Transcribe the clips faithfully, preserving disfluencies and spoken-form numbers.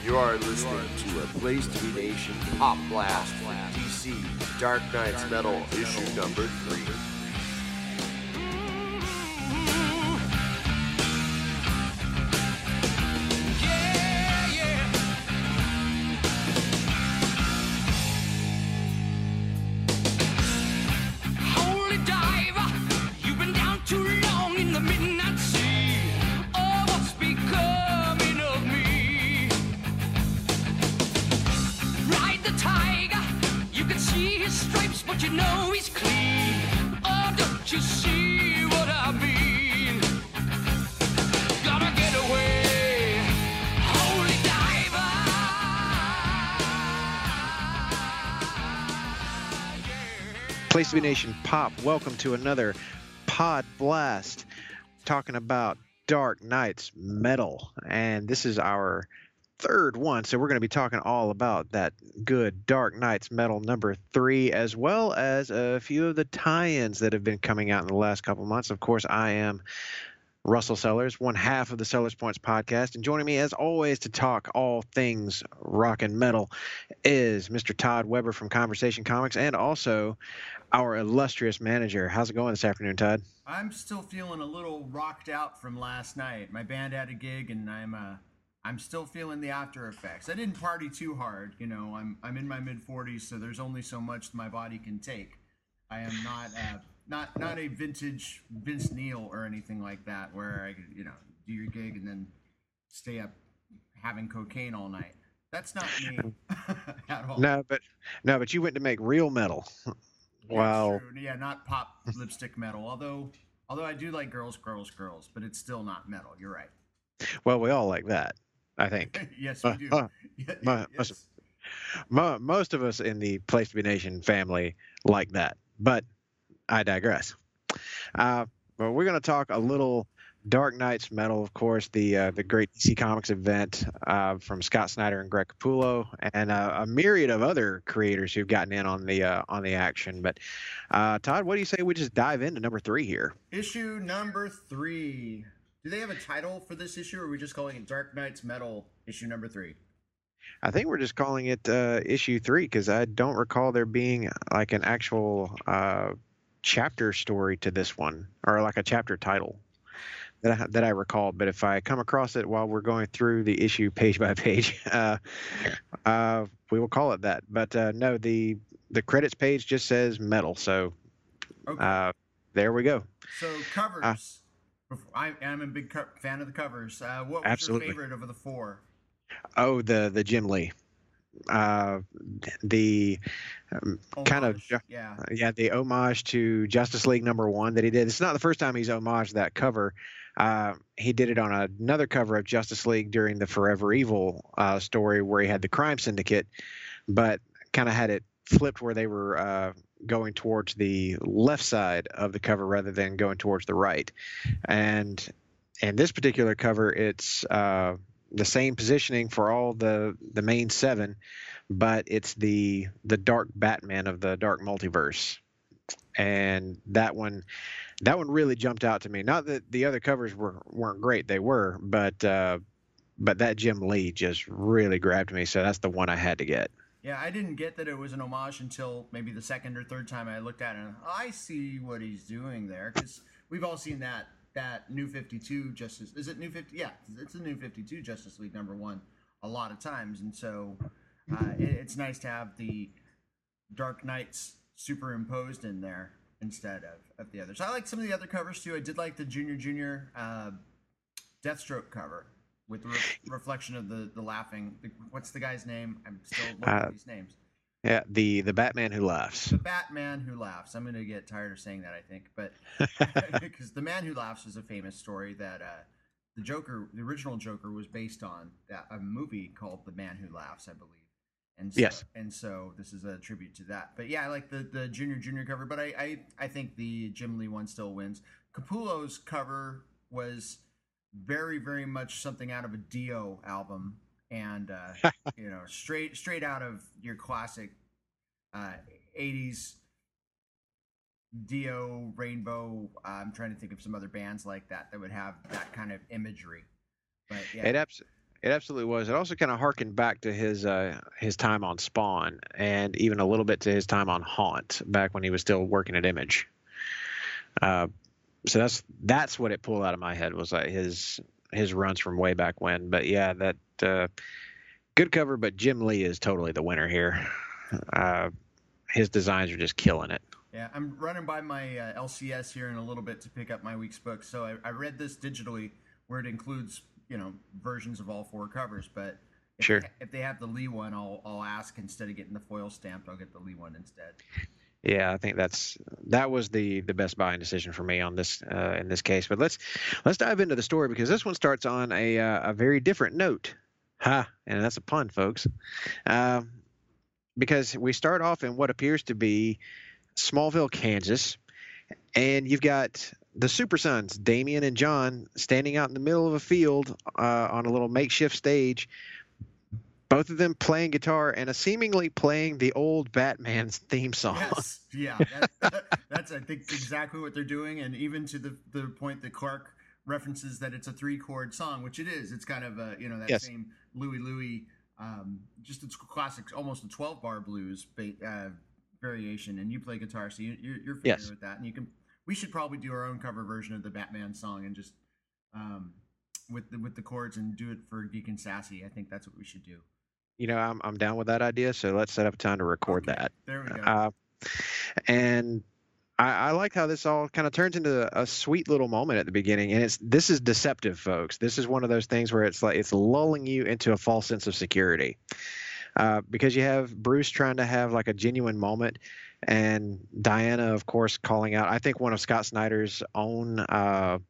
You are listening to a Place to Be Nation Pop Blast for D C Dark Nights Metal issue number three. Place to Be Nation Pop, welcome to another Pod Blast, talking about Dark Nights Metal, and this is our third one, so we're going to be talking all about that good Dark Nights Metal number three, as well as a few of the tie-ins that have been coming out in the last couple months. Of course, I am Russell Sellers, one half of the Sellers Points podcast, and joining me as always to talk all things rock and metal is Mister Todd Weber from Conversation Comics, and also our illustrious manager. How's it going this afternoon, Todd? I'm still feeling a little rocked out from last night. My band had a gig, and I'm uh, I'm still feeling the after effects. I didn't party too hard, you know. I'm I'm in my mid forties, so there's only so much my body can take. I am not uh, not not a vintage Vince Neil or anything like that, where I could, you know, do your gig and then stay up having cocaine all night. That's not me at all. No, but no, but you went to make real metal. Wow. Yeah, yeah, not pop lipstick metal. Although, although I do like girls, girls, girls, but it's still not metal. You're right. Well, we all like that, I think. Yes, we do. Uh, uh, yeah, my, yes. my, most of us in the Place to Be Nation family like that, but I digress. Uh, well, we're going to talk a little Dark Nights Metal, of course, the uh, the great D C Comics event uh, from Scott Snyder and Greg Capullo, and uh, a myriad of other creators who've gotten in on the uh, on the action. But uh, Todd, what do you say we just dive into number three here? Issue number three. Do they have a title for this issue, or are we just calling it Dark Nights Metal issue number three? I think we're just calling it uh, issue three because I don't recall there being like an actual uh, chapter story to this one, or like a chapter title that I, that I recall. But if I come across it while we're going through the issue page by page, uh, uh, we will call it that. But uh, no, the the credits page just says metal. So Okay. uh, there we go. So covers. I, I'm a big co- fan of the covers. Uh, what was Absolutely. your favorite of the four? Oh, the the Jim Lee, uh, the um, kind of Homage, yeah. yeah, the homage to Justice League number one that he did. It's not the first time he's homaged that cover. Uh, he did it on another cover of Justice League during the Forever Evil uh, story where he had the crime syndicate, but kind of had it flipped where they were uh, going towards the left side of the cover rather than going towards the right. And in this particular cover, it's uh, the same positioning for all the the main seven, but it's the the Dark Batman of the Dark Multiverse. And that one that one really jumped out to me. Not that the other covers were weren't great, they were, but uh, but that Jim Lee just really grabbed me, so that's the one I had to get. Yeah, I didn't get that it was an homage until maybe the second or third time I looked at it. And I see what he's doing there, because we've all seen that that New fifty-two Justice. Is it New fifty? Yeah, it's the New fifty-two Justice League number one a lot of times, and so uh, it, it's nice to have the Dark Knights superimposed in there instead of, of the others. I like some of the other covers too. I did like the Junior Junior uh, Deathstroke cover with the re- reflection of the the laughing. The, what's the guy's name? I'm still looking Uh, at these names. Yeah, the the Batman Who Laughs. The Batman Who Laughs. I'm gonna get tired of saying that, I think, but because the Man Who Laughs is a famous story that uh, the Joker, the original Joker, was based on that, a movie called The Man Who Laughs, I believe. And so, Yes. And so this is a tribute to that. But yeah, I like the the Junior Junior cover, but I I, I think the Jim Lee one still wins. Capullo's cover was very very much something out of a Dio album, and uh, you know, straight straight out of your classic uh, eighties Dio, Rainbow. Uh, I'm trying to think of some other bands like that that would have that kind of imagery. But yeah, It abs- It absolutely was. It also kind of harkened back to his uh, his time on Spawn, and even a little bit to his time on Haunt, back when he was still working at Image. Uh, so that's that's what it pulled out of my head, was like his his runs from way back when. But yeah, that uh, good cover. But Jim Lee is totally the winner here. Uh, his designs are just killing it. Yeah, I'm running by my uh, L C S here in a little bit to pick up my week's book. So I, I read this digitally, where it includes, you know, versions of all four covers. But if, Sure. they, if they have the Lee one, I'll I'll ask, instead of getting the foil stamped, I'll get the Lee one instead. Yeah, I think that's that was the the best buying decision for me on this uh, in this case. But let's let's dive into the story, because this one starts on a uh, a very different note. Ha, and that's a pun, folks. Um, because we start off in what appears to be Smallville, Kansas, and you've got the Super Sons, Damian and John, standing out in the middle of a field uh, on a little makeshift stage. Both of them playing guitar and a seemingly playing the old Batman's theme song. Yes, yeah, that, that's I think exactly what they're doing, and even to the the point that Clark references that it's a three chord song, which it is. It's kind of a, you know, that Yes. same Louie Louie, um, just it's classic, almost a twelve bar blues uh, variation. And you play guitar, so you, you're, you're familiar Yes. with that. And you can, we should probably do our own cover version of the Batman song, and just um, with the with the chords, and do it for Deacon Sassy. I think that's what we should do. You know, I'm I'm down with that idea. So let's set up a time to record Okay, that. there we go. Uh, and I, I like how this all kind of turns into a sweet little moment at the beginning. And it's this is deceptive, folks. This is one of those things where it's like it's lulling you into a false sense of security, uh, because you have Bruce trying to have like a genuine moment, and Diana, of course, calling out, I think, one of Scott Snyder's own uh,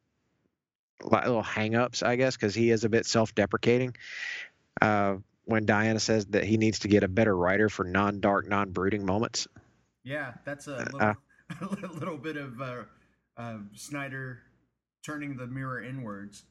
li- little hang-ups, I guess, because he is a bit self-deprecating. Uh, when Diana says that he needs to get a better writer for non-dark, non-brooding moments. Yeah, that's a little, Uh, a little bit of uh, uh, Snyder turning the mirror inwards.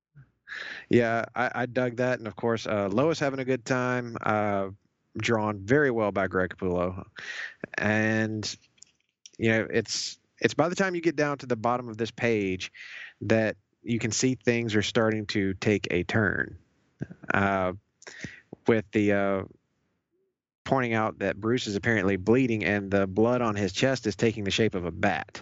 Yeah, I, I dug that, and of course, uh, Lois having a good time, uh, drawn very well by Greg Capullo, and you know, it's it's by the time you get down to the bottom of this page that you can see things are starting to take a turn, uh, with the uh, pointing out that Bruce is apparently bleeding, and the blood on his chest is taking the shape of a bat,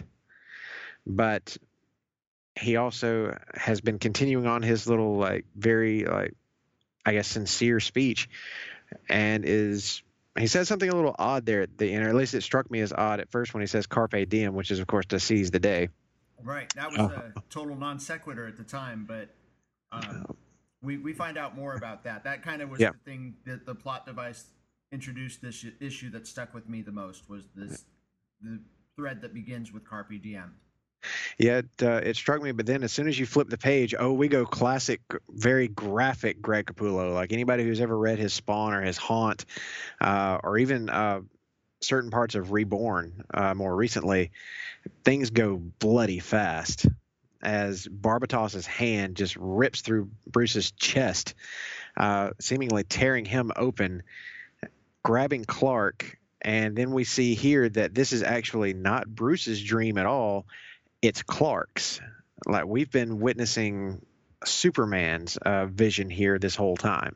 but he also has been continuing on his little, like, very, like, I guess, sincere speech, and is he says something a little odd there at the end, or at least it struck me as odd at first when he says carpe diem, which is of course to seize the day. Right, that was Uh, a total non sequitur at the time, but um, we we find out more about that. That kind of was Yeah. the thing that the plot device introduced this issue that stuck with me the most, was this the thread that begins with carpe diem. Yeah, it, uh, it struck me, but then as soon as you flip the page, oh, we go classic, very graphic Greg Capullo. Like anybody who's ever read his Spawn or his Haunt, uh, or even uh, certain parts of Reborn uh, more recently, things go bloody fast as Barbatoss's hand just rips through Bruce's chest, uh, seemingly tearing him open, grabbing Clark. And then we see here that this is actually not Bruce's dream at all. It's Clark's. Like, we've been witnessing Superman's uh, vision here this whole time.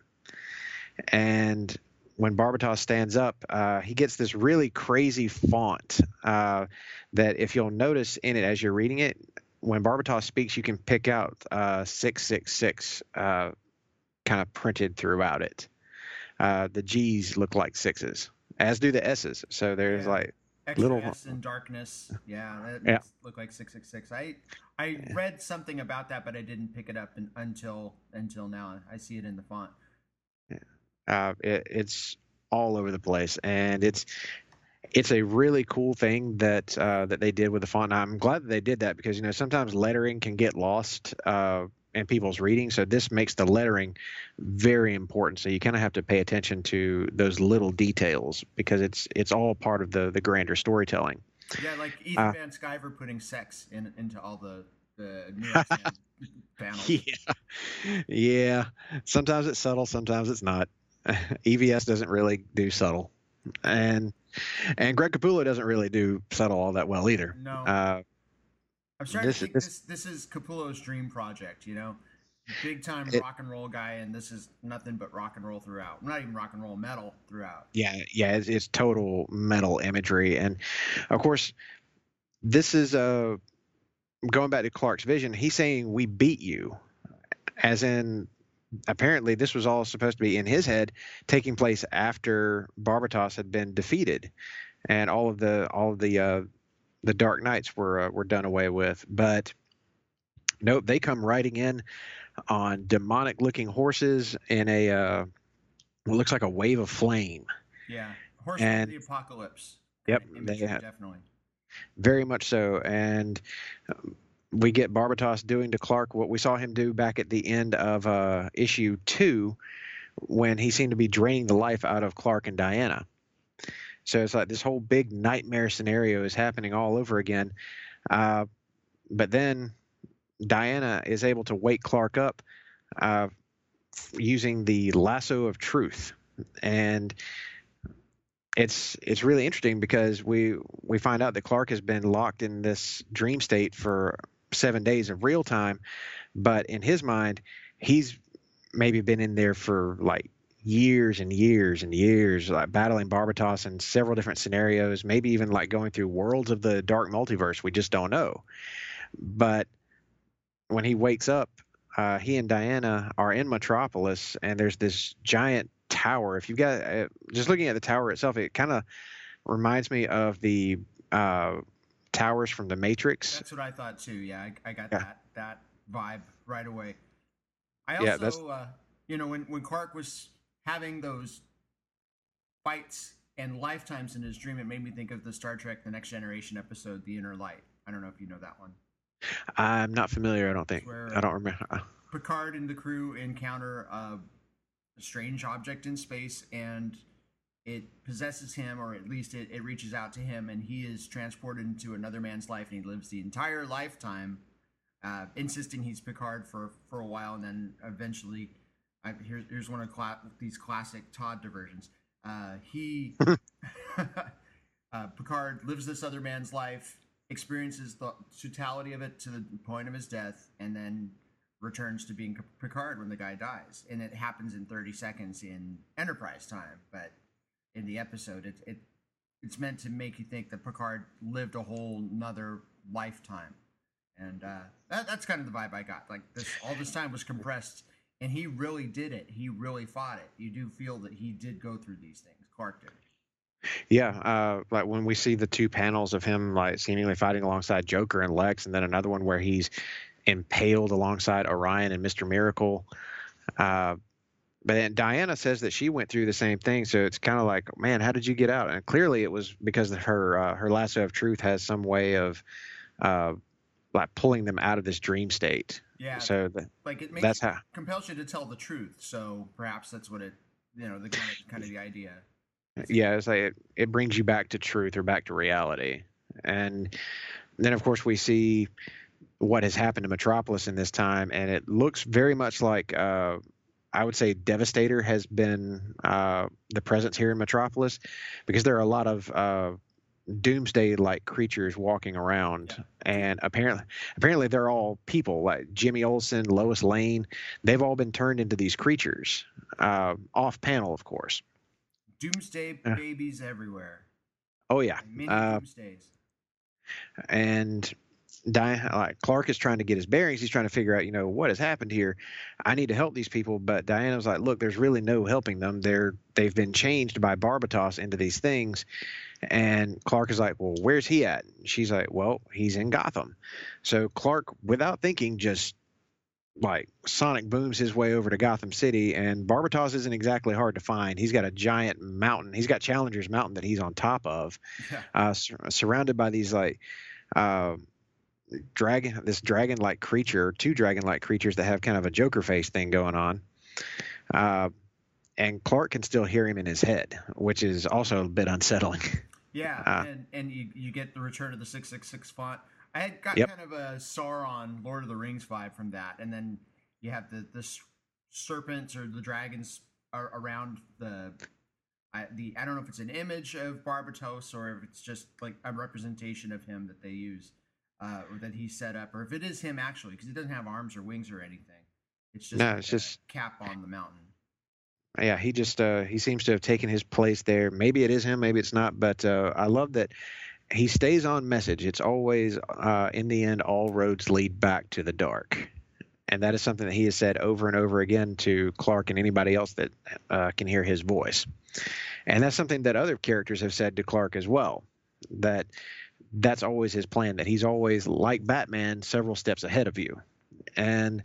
And when Barbatos stands up, uh, he gets this really crazy font uh, that, if you'll notice in it as you're reading it, when Barbatos speaks, you can pick out uh, six six six uh, kind of printed throughout it. Uh, the G's look like sixes, as do the S's. So there's Yeah. like Extra little S in darkness. Yeah, that Yeah. makes it look like six six six. I I read something about that, but I didn't pick it up in, until until now. I see it in the font. Uh, it, it's all over the place, and it's it's a really cool thing that uh, that they did with the font. And I'm glad that they did that, because you know sometimes lettering can get lost uh, in people's reading. So this makes the lettering very important. So you kind of have to pay attention to those little details, because it's it's all part of the the grander storytelling. Yeah, like Ethan Uh, Van Sciver putting sex in into all the the New York Times panels. Yeah, yeah. Sometimes it's subtle, sometimes it's not. E V S doesn't really do subtle, and and Greg Capullo doesn't really do subtle all that well either. No. Uh, I'm starting this to is- think this- this this is Capullo's dream project. You know, big time It, rock and roll guy, and this is nothing but rock and roll throughout. Not even rock and roll, metal throughout. yeah, yeah, it's, it's total metal imagery, and of course, this is uh going back to Clark's vision. He's saying we beat you, as in apparently this was all supposed to be in his head, taking place after Barbatos had been defeated, and all of the all of the uh, the Dark Knights were uh, were done away with. But nope, they come riding in on demonic looking horses in a uh, what looks like a wave of flame. Yeah, Horsemen And of the Apocalypse. yep, Imagery, they ha- definitely. very much so. And um, we get Barbatos doing to Clark what we saw him do back at the end of uh, issue two, when he seemed to be draining the life out of Clark and Diana. So it's like this whole big nightmare scenario is happening all over again. Uh, but then Diana is able to wake Clark up uh, using the lasso of truth, and it's it's really interesting because we we find out that Clark has been locked in this dream state for seven days of real time, but in his mind, he's maybe been in there for like years and years and years, like battling Barbatos in several different scenarios, maybe even like going through worlds of the dark multiverse. We just don't know. But when he wakes up, uh, he and Diana are in Metropolis, and there's this giant tower. If you've got uh, just looking at the tower itself, it kind of reminds me of the uh, towers from the Matrix. That's what I thought too. Yeah, I, I got Yeah. that that vibe right away. I Yeah, that's- also, uh, you know, when when Clark was having those fights and lifetimes in his dream, it made me think of the Star Trek: The Next Generation episode, "The Inner Light." I don't know if you know that one. I'm not familiar. I don't think. Where, I don't remember. Uh, Picard and the crew encounter a, a strange object in space, and it possesses him, or at least it, it reaches out to him, and he is transported into another man's life, and he lives the entire lifetime, uh, insisting he's Picard for, for a while, and then eventually, I, here's, here's one of cla- these classic Todd diversions. Uh, he, uh, Picard lives this other man's life, experiences the totality of it to the point of his death, and then returns to being Picard when the guy dies. And it happens in thirty seconds in Enterprise time, but in the episode, it, it it's meant to make you think that Picard lived a whole nother lifetime. And uh, that, that's kind of the vibe I got. Like, this, all this time was compressed, and he really did it. He really fought it. You do feel that he did go through these things. Clark did. Yeah, uh, like when we see the two panels of him like seemingly fighting alongside Joker and Lex, and then another one where he's impaled alongside Orion and Mister Miracle. Uh, but then Diana says that she went through the same thing, so it's kind of like, man, how did you get out? And clearly, it was because her uh, her lasso of truth has some way of uh, like pulling them out of this dream state. Yeah. So the, like it makes that's you, how compels you to tell the truth. So perhaps that's what it, you know, the kind of, kind of the idea. yeah, it's like it, it brings you back to truth or back to reality. And then, of course, we see what has happened to Metropolis in this time, and it looks very much like uh, I would say Devastator has been uh, the presence here in Metropolis, because there are a lot of uh, doomsday-like creatures walking around, Yeah. and apparently, apparently they're all people like Jimmy Olsen, Lois Lane. They've all been turned into these creatures, uh, off panel, of course. Doomsday Yeah. babies everywhere. Oh yeah, Many uh, doomsdays. and Diane, like Clark is trying to get his bearings. He's trying to figure out, you know, what has happened here. I need to help these people, but Diana was like, "Look, there's really no helping them. They're they've been changed by Barbatos into these things." And Clark is like, "Well, where's he at?" She's like, "Well, he's in Gotham." So Clark, without thinking, just like sonic booms his way over to Gotham City, and Barbatos isn't exactly hard to find. He's got a giant mountain. He's got Challenger's Mountain that he's on top of, Yeah. uh, sur- surrounded by these like uh, dragon, this dragon-like creature, two dragon-like creatures that have kind of a Joker face thing going on. Uh, and Clark can still hear him in his head, which is also a bit unsettling. Yeah, Uh, and and you, you get the return of the six six six font. I had got Yep. kind of a Sauron, Lord of the Rings vibe from that, and then you have the the s- serpents or the dragons are around the. I, the I don't know if it's an image of Barbatos or if it's just like a representation of him that they use, uh, or that he set up, or if it is him actually, because he doesn't have arms or wings or anything. It's just No, like it's a just cap on the mountain. yeah. He just uh, he seems to have taken his place there. Maybe it is him, maybe it's not. But uh, I love that he stays on message. It's always uh, in the end, all roads lead back to the dark. And that is something that he has said over and over again to Clark and anybody else that uh, can hear his voice. And that's something that other characters have said to Clark as well, that that's always his plan, that he's always, like Batman, several steps ahead of you. And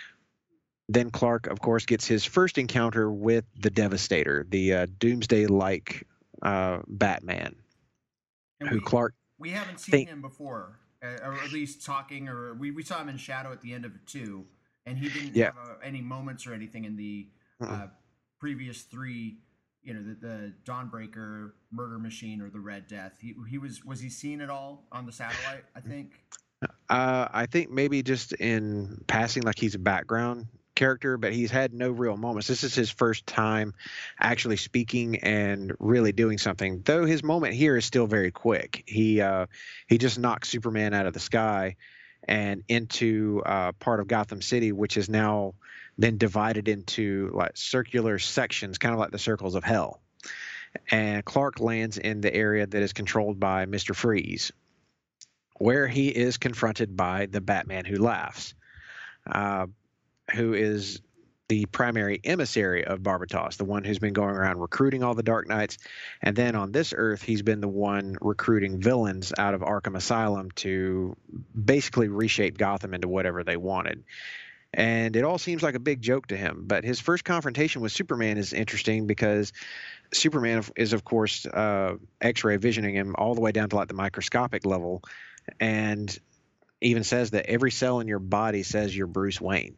then Clark, of course, gets his first encounter with the Devastator, the uh, Doomsday-like uh, Batman, And who we Clark we haven't seen think, him before, uh, or at least talking, or we, we saw him in Shadow at the end of it too, and he didn't yeah, have uh, any moments or anything in the uh, previous three. You know, the, the Dawnbreaker, Murder Machine, or the Red Death. He he was was he seen at all on the satellite? I think. Uh, I think maybe just in passing, like he's a background character, but he's had no real moments. This is his first time actually speaking and really doing something. Though his moment here is still very quick. He uh, he just knocks Superman out of the sky and into uh, part of Gotham City, which is now then divided into like circular sections, kind of like the circles of hell. And Clark lands in the area that is controlled by Mister Freeze, where he is confronted by the Batman Who Laughs, uh, who is the primary emissary of Barbatos, the one who's been going around recruiting all the Dark Knights. And then on this Earth, he's been the one recruiting villains out of Arkham Asylum to basically reshape Gotham into whatever they wanted. And it all seems like a big joke to him. But his first confrontation with Superman is interesting because Superman is, of course, uh, X-ray visioning him all the way down to like the microscopic level, and even says that every cell in your body says you're Bruce Wayne.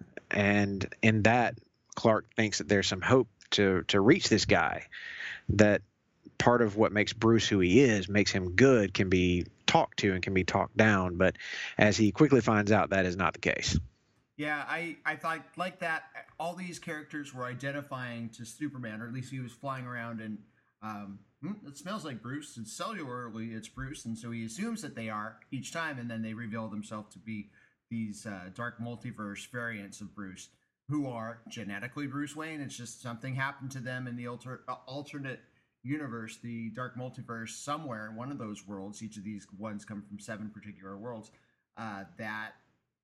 And in that, Clark thinks that there's some hope to to reach this guy, that part of what makes Bruce who he is, makes him good, can be talked to and can be talked down. But as he quickly finds out, that is not the case. Yeah, I, I thought like that. All these characters were identifying to Superman, or at least he was flying around and um, it smells like Bruce. And cellularly, it's Bruce, and so he assumes that they are each time, and then they reveal themselves to be these uh, dark multiverse variants of Bruce, who are genetically Bruce Wayne. It's just something happened to them in the alter, uh, alternate universe, the dark multiverse, somewhere in one of those worlds. Each of these ones come from seven particular worlds uh, that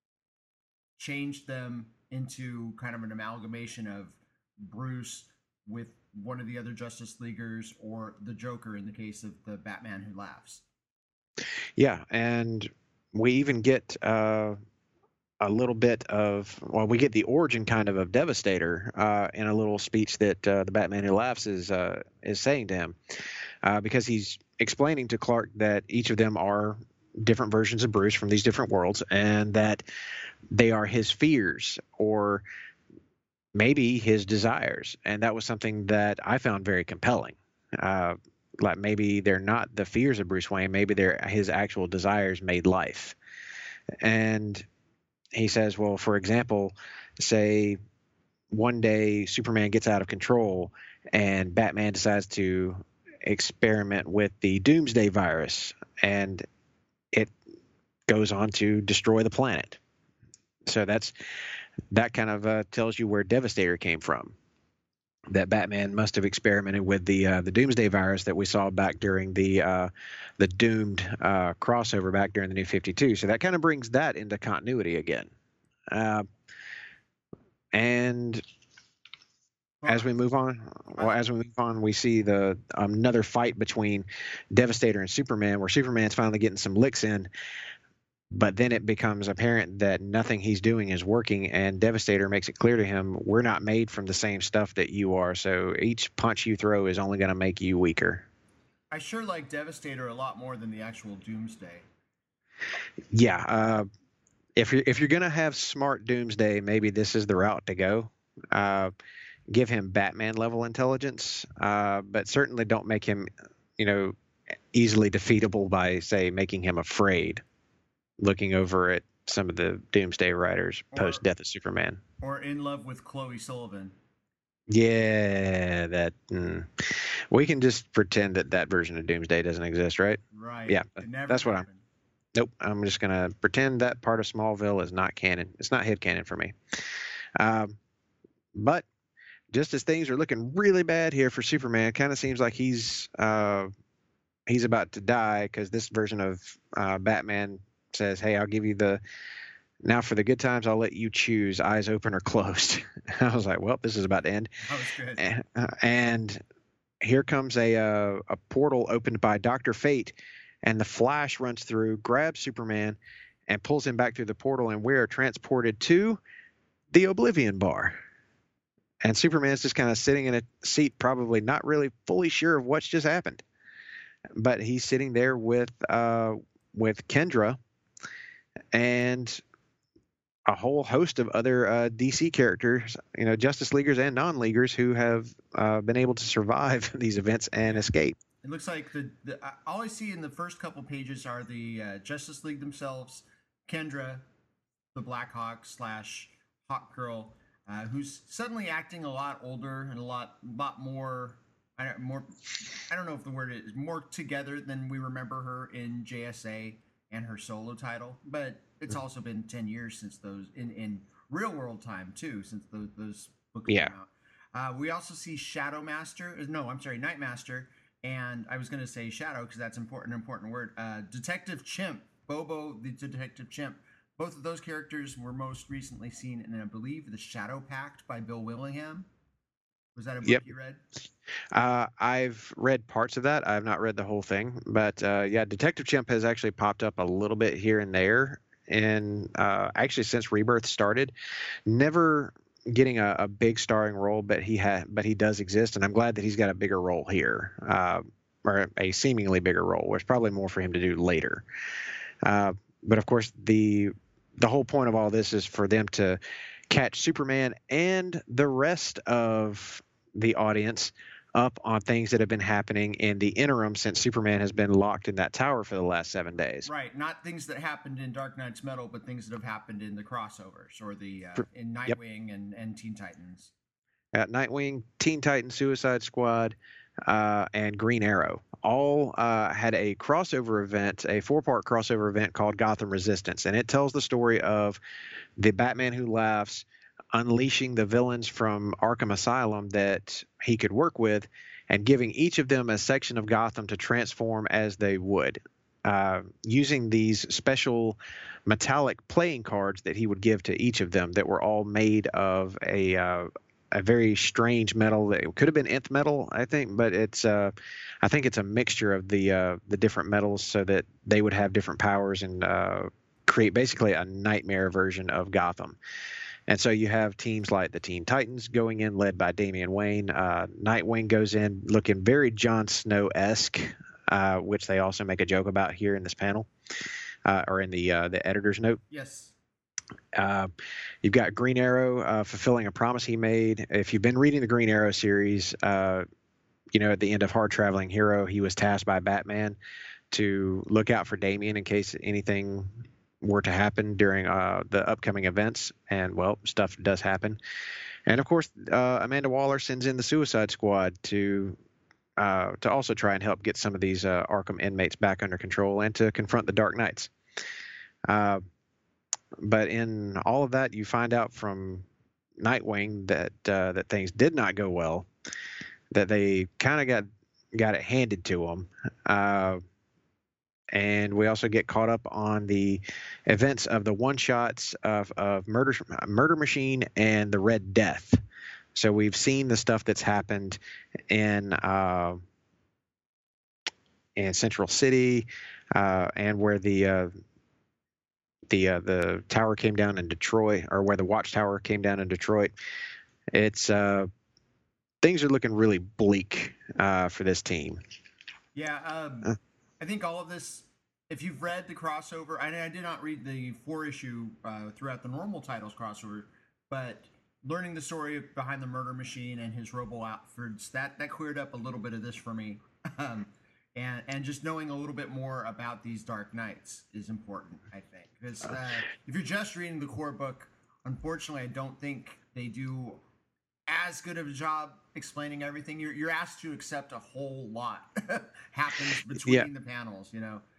changed them into kind of an amalgamation of Bruce with one of the other Justice Leaguers, or the Joker in the case of the Batman Who Laughs. Yeah, and we even get uh, a little bit of, well, we get the origin kind of of Devastator uh, in a little speech that uh, the Batman Who Laughs is uh, is saying to him, uh, because he's explaining to Clark that each of them are different versions of Bruce from these different worlds, and that they are his fears or maybe his desires. And that was something that I found very compelling. Uh, like maybe they're not the fears of Bruce Wayne, maybe they're his actual desires made life. And he says, well, for example, say one day Superman gets out of control and Batman decides to experiment with the Doomsday virus, and it goes on to destroy the planet. So that's that kind of uh, tells you where Devastator came from. That Batman must have experimented with the uh, the Doomsday virus that we saw back during the uh, the Doomed uh, crossover back during the New fifty-two. So that kind of brings that into continuity again. Uh, and as we move on, well, as we move on, we see the um, another fight between Devastator and Superman, where Superman's finally getting some licks in. But then it becomes apparent that nothing he's doing is working, and Devastator makes it clear to him, we're not made from the same stuff that you are, so each punch you throw is only going to make you weaker. I sure like Devastator a lot more than the actual Doomsday. Yeah, uh, if you're, if you're going to have smart Doomsday, maybe this is the route to go. Uh, give him Batman-level intelligence, uh, but certainly don't make him, you know, easily defeatable by, say, making him afraid. Looking over at some of the Doomsday writers post Death of Superman, or in love with Chloe Sullivan. Yeah, that mm, we can just pretend that that version of Doomsday doesn't exist, right? Right. Yeah, that's what happened. I'm. Nope, I'm just gonna pretend that part of Smallville is not canon. It's not head canon for me. Um, but just as things are looking really bad here for Superman, kind of seems like he's uh, he's about to die because this version of uh, Batman says, "Hey, I'll give you the now for the good times. I'll let you choose, eyes open or closed." I was like, "Well, this is about to end." That was good. And, uh, and here comes a uh, a portal opened by Doctor Fate, and the Flash runs through, grabs Superman, and pulls him back through the portal, and we're transported to the Oblivion Bar. And Superman's just kind of sitting in a seat, probably not really fully sure of what's just happened. But he's sitting there with uh, with Kendra and a whole host of other uh, D C characters, you know, Justice Leaguers and non-leaguers who have uh, been able to survive these events and escape. It looks like the, the all I see in the first couple pages are the uh, Justice League themselves, Kendra, the Black Hawk slash Hawk Girl, uh, who's suddenly acting a lot older and a lot, lot more, I don't, more, I don't know if the word is more together than we remember her in J S A and her solo title, but it's also been ten years since those in, in real world time too, since those, those books Yeah. came out. Uh, we also see Shadow Master. No, I'm sorry, Night Master. And I was going to say Shadow because that's important, important word. Uh, Detective Chimp, Bobo the Detective Chimp. Both of those characters were most recently seen in, I believe, The Shadow Pact by Bill Willingham. Was that a book Yep. you read? Uh, I've read parts of that. I've not read the whole thing, but uh, yeah, Detective Chimp has actually popped up a little bit here and there, and uh, actually since Rebirth started, never getting a, a big starring role, but he had, but he does exist, and I'm glad that he's got a bigger role here, uh, or a seemingly bigger role. There's probably more for him to do later. Uh, but of course, the the whole point of all this is for them to catch Superman and the rest of the audience up on things that have been happening in the interim since Superman has been locked in that tower for the last seven days. Right, not things that happened in Dark Knight's Metal, but things that have happened in the crossovers or the uh, in Nightwing yep. and, and Teen Titans. At Nightwing, Teen Titans, Suicide Squad, uh, and Green Arrow all uh, had a crossover event, a four-part crossover event called Gotham Resistance, and it tells the story of the Batman Who Laughs unleashing the villains from Arkham Asylum that he could work with and giving each of them a section of Gotham to transform as they would, uh, using these special metallic playing cards that he would give to each of them that were all made of a uh, a very strange metal that could have been nth metal, I think, but it's uh, I think it's a mixture of the uh, the different metals so that they would have different powers and uh, create basically a nightmare version of Gotham. And so you have teams like the Teen Titans going in, led by Damian Wayne. Uh, Nightwing goes in looking very Jon Snow-esque, uh, which they also make a joke about here in this panel, uh, or in the uh, the editor's note. Yes. Uh, you've got Green Arrow uh, fulfilling a promise he made. If you've been reading the Green Arrow series, uh, you know, at the end of Hard Traveling Hero, he was tasked by Batman to look out for Damian in case anything were to happen during uh, the upcoming events. And, well, stuff does happen. And, of course, uh, Amanda Waller sends in the Suicide Squad to uh, to also try and help get some of these uh, Arkham inmates back under control and to confront the Dark Knights. Uh, but in all of that, you find out from Nightwing that uh, that things did not go well, that they kind of got got it handed to them. Uh, and we also get caught up on the events of the one-shots of, of Murder, Murder Machine and the Red Death. So we've seen the stuff that's happened in uh, in Central City uh, and where the uh, the uh, the tower came down in Detroit, or where the Watchtower came down in Detroit. It's uh, things are looking really bleak uh, for this team. Yeah, um, uh, I think all of this, if you've read the crossover, I, I did not read the four issue uh, throughout the normal titles crossover, but learning the story behind the Murder Machine and his Robo Alfords, that that cleared up a little bit of this for me. um, and and just knowing a little bit more about these Dark Knights is important, I think. Because uh, if you're just reading the core book, unfortunately, I don't think they do as good of a job explaining everything. You're you're asked to accept a whole lot happens between yeah. the panels, you know.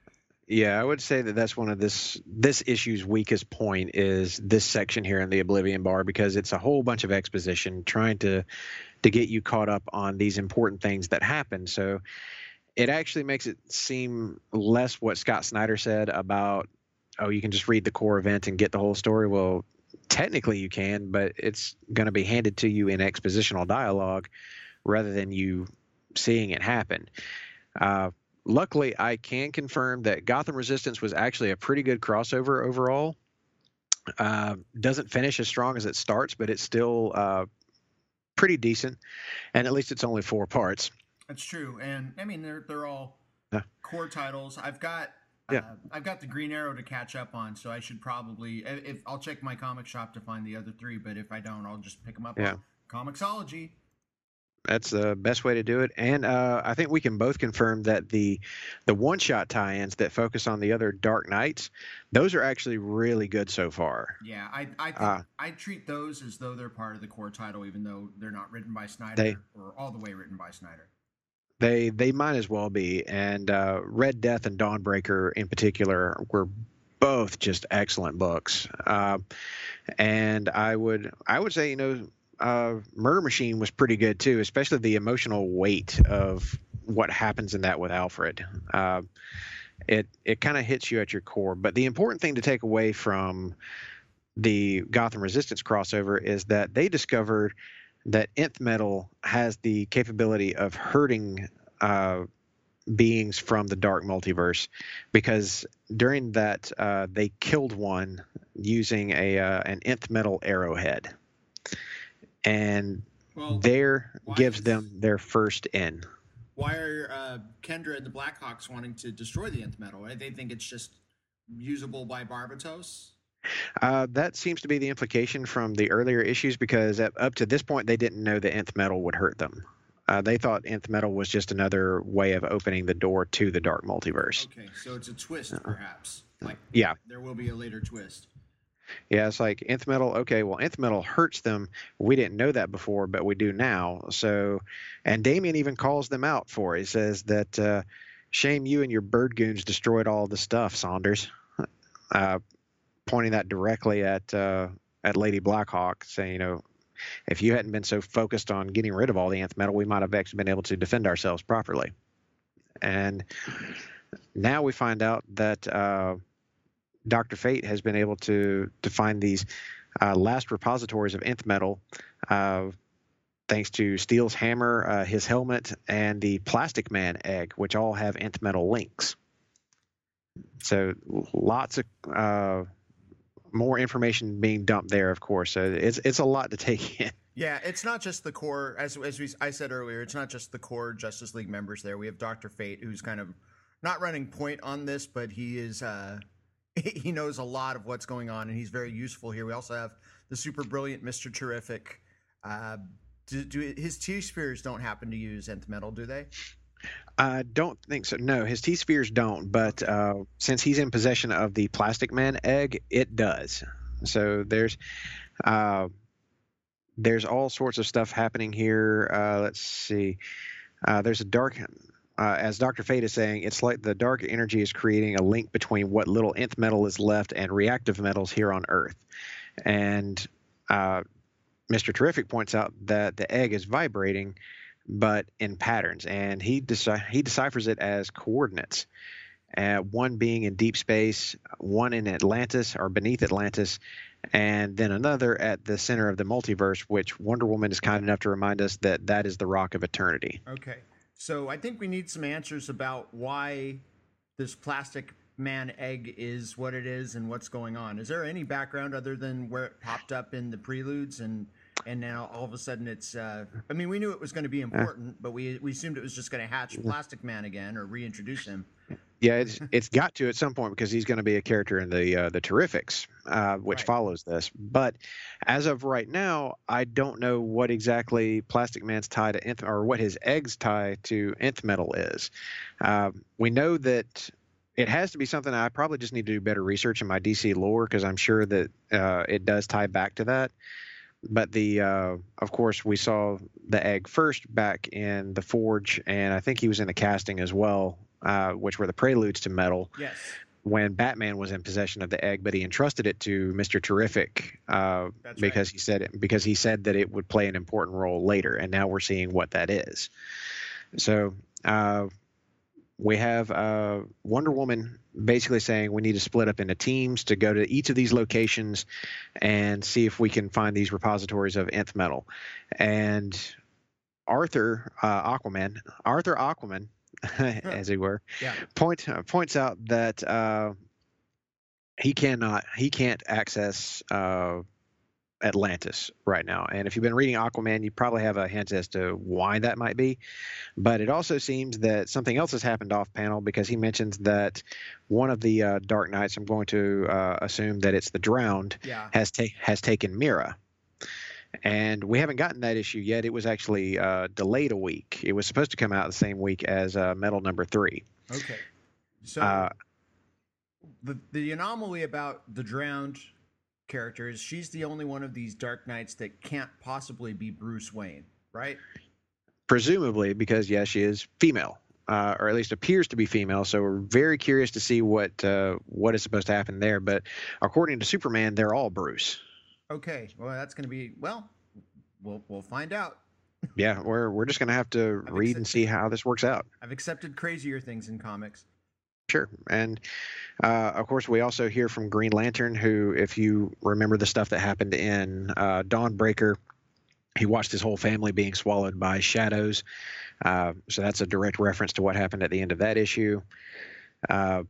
Yeah, I would say that that's one of this this issue's weakest point is this section here in the Oblivion Bar, because it's a whole bunch of exposition trying to to get you caught up on these important things that happen. So it actually makes it seem less what Scott Snyder said about, oh, you can just read the core event and get the whole story. Well, technically you can, but it's going to be handed to you in expositional dialogue rather than you seeing it happen. Uh, luckily, I can confirm that Gotham Resistance was actually a pretty good crossover overall. Uh, doesn't finish as strong as it starts, but it's still uh, pretty decent, and at least it's only four parts. That's true, and I mean they're they're all Yeah. core titles. I've got Yeah. uh, I've got the Green Arrow to catch up on, so I should probably if, if I'll check my comic shop to find the other three. But if I don't, I'll just pick them up Yeah. on Comixology. That's the best way to do it. And uh, I think we can both confirm that the the one-shot tie-ins that focus on the other Dark Knights, those are actually really good so far. Yeah, I I think Uh, I treat those as though they're part of the core title, even though they're not written by Snyder They- or all the way written by Snyder. They they might as well be. And uh, Red Death and Dawnbreaker in particular were both just excellent books. Uh, and I would I would say, you know, uh, Murder Machine was pretty good too, especially the emotional weight of what happens in that with Alfred. Uh, it it kind of hits you at your core. But the important thing to take away from the Gotham Resistance crossover is that they discovered that nth metal has the capability of hurting uh, beings from the dark multiverse, because during that uh, they killed one using a uh, an nth metal arrowhead, and Well, there why gives is- them their first in. why are uh, Kendra and the Blackhawks wanting to destroy the nth metal? They think it's just usable by Barbatos. Uh, that seems to be the implication from the earlier issues, because up, up to this point they didn't know the nth metal would hurt them. Uh, they thought nth metal was just another way of opening the door to the dark multiverse. Okay, so it's a twist, perhaps. Like, Yeah. there will be a later twist. Yeah, it's like nth metal. Okay, well, nth metal hurts them. We didn't know that before, but we do now. So, and Damien even calls them out for it. He says that uh, shame you and your bird goons destroyed all the stuff, Saunders. Uh, pointing that directly at uh, at Lady Blackhawk, saying, you know, if you hadn't been so focused on getting rid of all the nth metal, we might have actually been able to defend ourselves properly. And now we find out that uh, Doctor Fate has been able to to find these uh, last repositories of nth metal, uh, thanks to Steel's hammer, uh, his helmet, and the Plastic Man egg, which all have nth metal links. So lots of uh, more information being dumped there, of course. So it's it's a lot to take in. Yeah, it's not just the core, as as we I said earlier, it's not just the core Justice League members there. We have Doctor Fate, who's kind of not running point on this, but he is uh, he knows a lot of what's going on, and he's very useful here. We also have the super brilliant Mister Terrific. Uh, do, do his T spheres don't happen to use nth metal, do they? I don't think so. No, his T spheres don't. But uh, since he's in possession of the Plastic Man egg, it does. So there's uh, there's all sorts of stuff happening here. Uh, let's see. Uh, there's a dark, uh, as Doctor Fate is saying, it's like the dark energy is creating a link between what little nth metal is left and reactive metals here on Earth. And uh, Mister Terrific points out that the egg is vibrating, but in patterns, and he deci- he deciphers it as coordinates. Uh, one being in deep space, one in Atlantis or beneath Atlantis, and then another at the center of the multiverse, which Wonder Woman is kind enough to remind us that that is the Rock of Eternity. Okay, so I think we need some answers about why this Plastic Man egg is what it is and what's going on. Is there any background other than where it popped up in the preludes and and now all of a sudden it's uh I mean, we knew it was going to be important, but we we assumed it was just going to hatch Plastic Man again or reintroduce him. Yeah, it's it's got to at some point, because he's going to be a character in the uh, the Terrifics, uh, which Right. follows this. But as of right now, I don't know what exactly Plastic Man's tie to nth, or what his egg's tie to nth metal is. Uh, we know that it has to be something. I probably just need to do better research in my D C lore, because I'm sure that uh, it does tie back to that. But the uh, of course, we saw the egg first back in the Forge, and I think he was in the casting as well uh, which were the preludes to Metal, Yes. when Batman was in possession of the egg, but he entrusted it to Mister Terrific uh, That's because right. he said it, because he said that it would play an important role later, and now we're seeing what that is. So uh, we have uh, Wonder Woman basically saying we need to split up into teams to go to each of these locations and see if we can find these repositories of nth metal. And Arthur uh, Aquaman, Arthur Aquaman, as he were, Yeah. point uh, points out that uh, he cannot, he can't access uh, Atlantis right now. And if you've been reading Aquaman, you probably have a hint as to why that might be. But it also seems that something else has happened off panel, because he mentions that one of the uh, Dark Knights, I'm going to uh, assume that it's the Drowned, Yeah. has ta- has taken Mira. And we haven't gotten that issue yet. It was actually uh, delayed a week. It was supposed to come out the same week as uh, Metal number three. Okay. So Uh, the the anomaly about the Drowned character is she's the only one of these Dark Knights that can't possibly be Bruce Wayne, right? presumably, because yeah, she is female, uh, or at least appears to be female. So we're very curious to see what uh, what is supposed to happen there. But according to Superman, they're all Bruce. Okay. Well, that's going to be well. We'll we'll find out. Yeah, we're we're just gonna have to I've read and see how this works out. I've accepted crazier things in comics. Sure. And uh, of course, we also hear from Green Lantern, who, if you remember the stuff that happened in uh, Dawnbreaker, he watched his whole family being swallowed by shadows. Uh, so that's a direct reference to what happened at the end of that issue. Uh,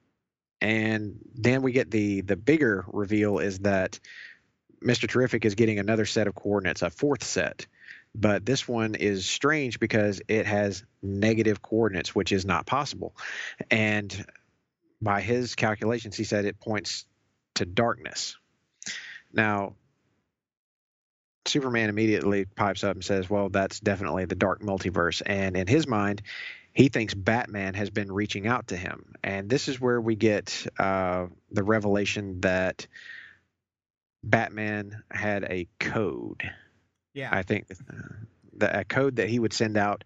and then we get the the bigger reveal is that Mister Terrific is getting another set of coordinates, a fourth set. But this one is strange because it has negative coordinates, which is not possible. And by his calculations, he said it points to darkness. Now, Superman immediately pipes up and says, well, that's definitely the dark multiverse. And in his mind, he thinks Batman has been reaching out to him. And this is where we get uh, the revelation that Batman had a code. Yeah. I think the a code that he would send out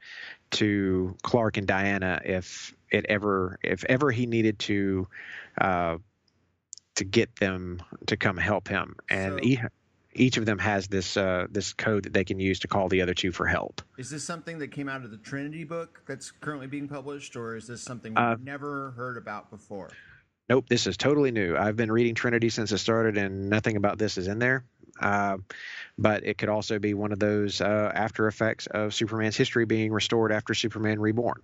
to Clark and Diana if it ever if ever he needed to uh, to get them to come help him, and So- e- each of them has this uh, this code that they can use to call the other two for help. Is this something that came out of the Trinity book that's currently being published, or is this something we've Uh, never heard about before? Nope, this is totally new. I've been reading Trinity since it started, and nothing about this is in there. Uh, but it could also be one of those uh, after effects of Superman's history being restored after Superman Reborn,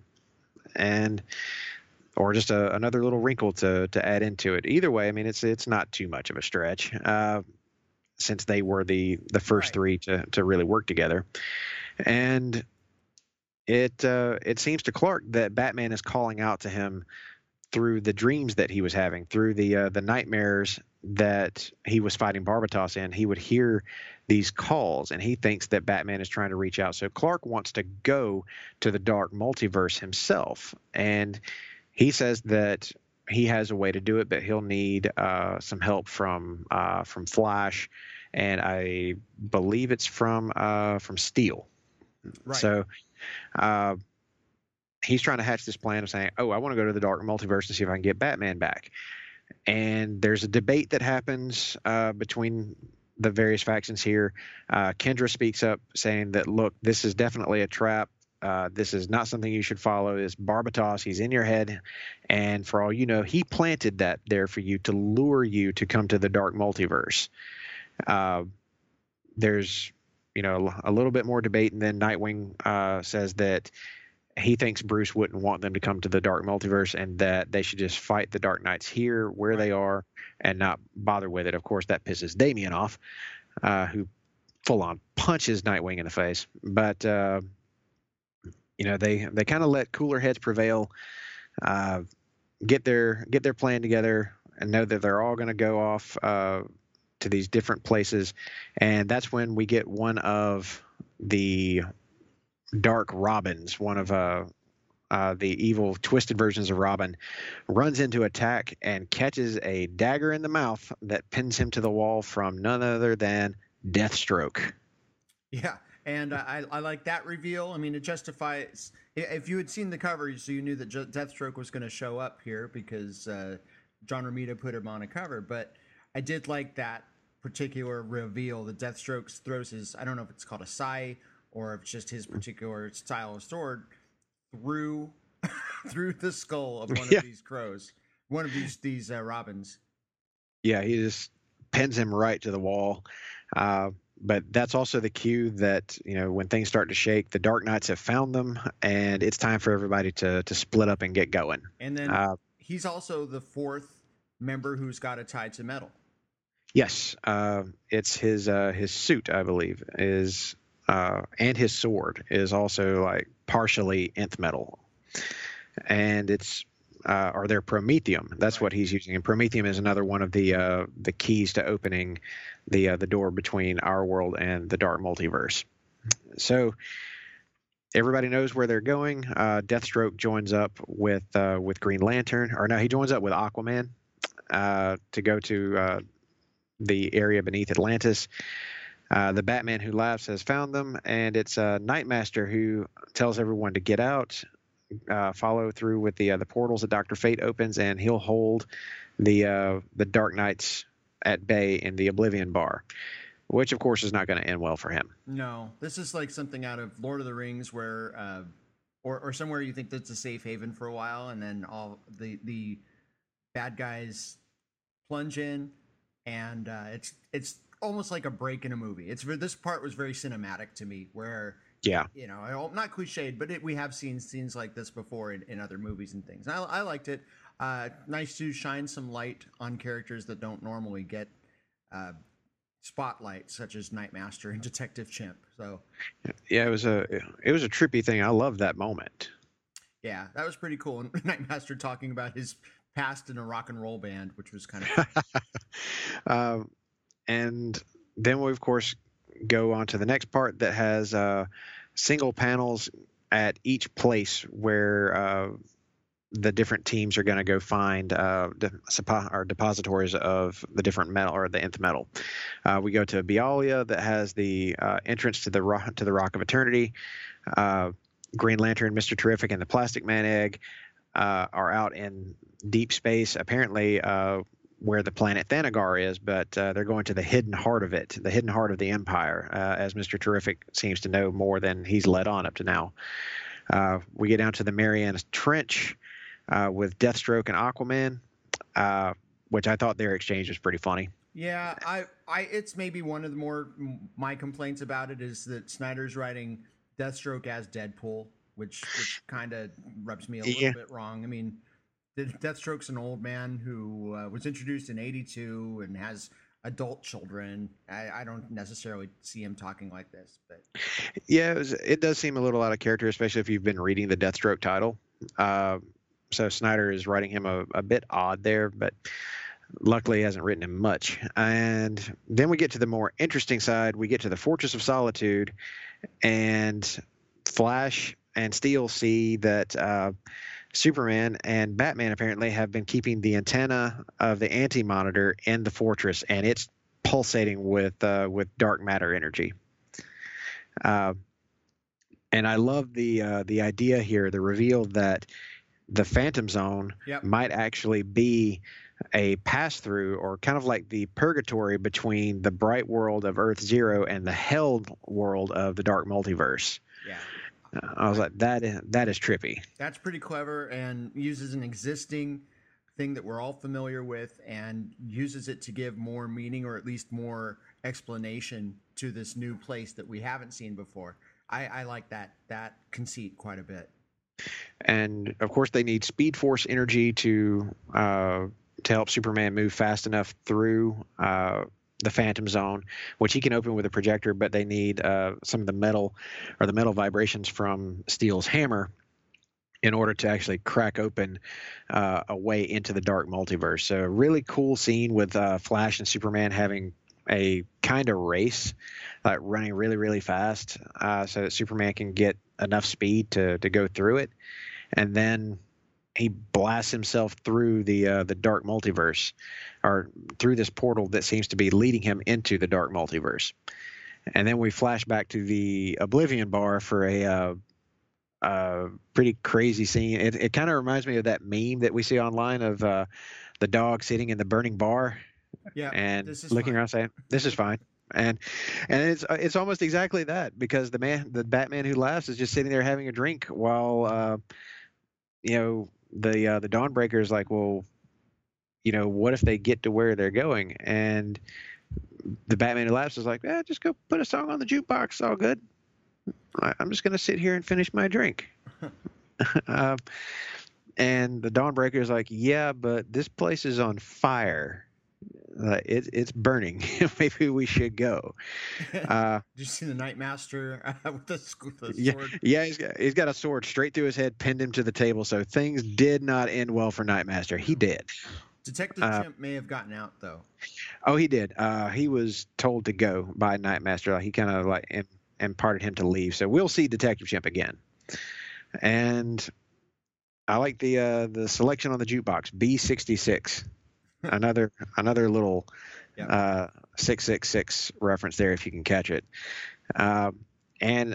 and or just a, another little wrinkle to to add into it. Either way, I mean, it's it's not too much of a stretch, uh, since they were the the first Right. three to to really work together, and it uh, it seems to Clark that Batman is calling out to him through the dreams that he was having, through the uh, the nightmares that he was fighting Barbatos in. He would hear these calls, and he thinks that Batman is trying to reach out. So Clark wants to go to the dark multiverse himself, and he says that he has a way to do it, but he'll need uh, some help from uh, from Flash, and I believe it's from uh, from Steel. Right. So. Uh, He's trying to hatch this plan of saying, oh, I want to go to the dark multiverse to see if I can get Batman back. And there's a debate that happens uh, between the various factions here. Uh, Kendra speaks up saying that, look, this is definitely a trap. Uh, this is not something you should follow. It's Barbatos. He's in your head. And for all you know, he planted that there for you to lure you to come to the dark multiverse. Uh, there's, you know, a little bit more debate. And then Nightwing uh, says that he thinks Bruce wouldn't want them to come to the dark multiverse, and that they should just fight the Dark Knights here where they are and not bother with it. Of course, that pisses Damian off, uh, who full on punches Nightwing in the face. But, uh, you know, they, they kind of let cooler heads prevail, uh, get their, get their plan together, and know that they're all going to go off uh, to these different places. And that's when we get one of the Dark Robins, one of uh, uh, the evil, twisted versions of Robin, runs into attack and catches a dagger in the mouth that pins him to the wall from none other than Deathstroke. Yeah. and I, I like that reveal. I mean, it justifies. If you had seen the cover, so you knew that Deathstroke was going to show up here because uh, John Romita put him on a cover. But I did like that particular reveal. The Deathstroke throws his, I don't know if it's called a sai or if it's just his particular style of sword through through the skull of one Yeah. of these crows, one of these these uh, robins. Yeah, he just pins him right to the wall. Uh, but that's also the cue that, you know, when things start to shake, the Dark Knights have found them, and it's time for everybody to to split up and get going. And then Uh, he's also the fourth member who's got a tie to metal. yes, uh, it's his uh, his suit, I believe, is uh, and his sword is also like partially nth metal, and it's uh, or they're promethium. That's Right. what he's using, and promethium is another one of the uh, the keys to opening the uh, the door between our world and the dark multiverse. So everybody knows where they're going. Uh, Deathstroke joins up with uh, with Green Lantern, or no, he joins up with Aquaman uh, to go to uh, the area beneath Atlantis. Uh, the Batman Who Laughs has found them, and it's uh, Nightmaster who tells everyone to get out, uh, follow through with the uh, the portals that Doctor Fate opens, and he'll hold the uh, the Dark Knights at bay in the Oblivion Bar, which of course is not going to end well for him. No, this is like something out of Lord of the Rings, where, uh, or or somewhere you think that's a safe haven for a while, and then all the the bad guys plunge in, and uh, it's it's almost like a break in a movie. It's this part was very cinematic to me, where Yeah, you know, not cliched, but it, we have seen scenes like this before in, in other movies and things. I, I liked it. Uh, nice to shine some light on characters that don't normally get uh, spotlight, such as Nightmaster and Detective Chimp. So, yeah, it was a it was a trippy thing. I love that moment. yeah, that was pretty cool. And Nightmaster talking about his past in a rock and roll band, which was kind of fun. um, and then we of course go on to the next part that has uh, single panels at each place where uh, the different teams are going to go find uh, de- or depositories of the different metal or the nth metal. Uh, we go to Bialia that has the uh, entrance to the rock, to the Rock of Eternity. Uh, Green Lantern, Mister Terrific, and the Plastic Man Egg uh, are out in deep space, apparently uh, where the planet Thanagar is, but uh, they're going to the hidden heart of it, the hidden heart of the Empire, uh, as Mister Terrific seems to know more than he's let on up to now. Uh, we get down to the Marianas Trench uh, with Deathstroke and Aquaman, uh, which I thought their exchange was pretty funny. Yeah, I, I, it's maybe one of the more my complaints about it is that Snyder's writing Deathstroke as Deadpool, which which kind of rubs me a little Yeah. bit wrong. I mean, Deathstroke's an old man who uh, was introduced in eighty-two and has adult children. I, I don't necessarily see him talking like this, but Yeah, it, was, it does seem a little out of character, especially if you've been reading the Deathstroke title. Uh, so Snyder is writing him a, a bit odd there, but luckily he hasn't written him much. And then we get to the more interesting side. We get to the Fortress of Solitude, and Flash and Steel see that uh, Superman and Batman apparently have been keeping the antenna of the Anti-Monitor in the fortress, and it's pulsating with uh, with dark matter energy. Uh, and I love the uh, the idea here, the reveal that the Phantom Zone Yep. might actually be a pass through, or kind of like the purgatory between the bright world of Earth Zero and the hell world of the dark multiverse. yeah. Uh, I was like, that is, that is trippy. That's pretty clever and uses an existing thing that we're all familiar with and uses it to give more meaning or at least more explanation to this new place that we haven't seen before. I, I like that that conceit quite a bit. And of course, they need Speed Force energy to uh, to help Superman move fast enough through uh, the Phantom Zone, which he can open with a projector. But they need uh, some of the metal or the metal vibrations from Steel's hammer in order to actually crack open uh, a way into the dark multiverse. So a really cool scene with uh, Flash and Superman having a kind of race, like running really, really fast, uh, so that Superman can get enough speed to to go through it, and then he blasts himself through the uh, the dark multiverse, or through this portal that seems to be leading him into the dark multiverse. And then we flash back to the Oblivion bar for a uh, uh, pretty crazy scene. It, it kind of reminds me of that meme that we see online of uh, the dog sitting in the burning bar Yeah, and this is looking fine. around saying, "This is fine." And and it's uh, it's almost exactly that, because the man, the Batman who laughs, is just sitting there having a drink while uh, you know the uh, the Dawnbreaker is like, well, you know, what if they get to where they're going? And the Batman who laughs is like, eh, just go put a song on the jukebox. It's all good. I- I'm just gonna sit here and finish my drink. um, and the Dawnbreaker is like, yeah, but this place is on fire. Uh, it, it's burning. Maybe we should go. Uh, Did you see the Nightmaster uh, with the, s- the yeah, sword? yeah, he's got, he's got a sword straight through his head, pinned him to the table. So things did not end well for Nightmaster. He did. Detective Uh, Chimp may have gotten out though. oh, he did. Uh, he was told to go by Nightmaster. He kind of like im- imparted him to leave. So we'll see Detective Chimp again. And I like the uh, the selection on the jukebox, B sixty-six. Another another little Yeah. uh, six six six reference there, if you can catch it. Um, and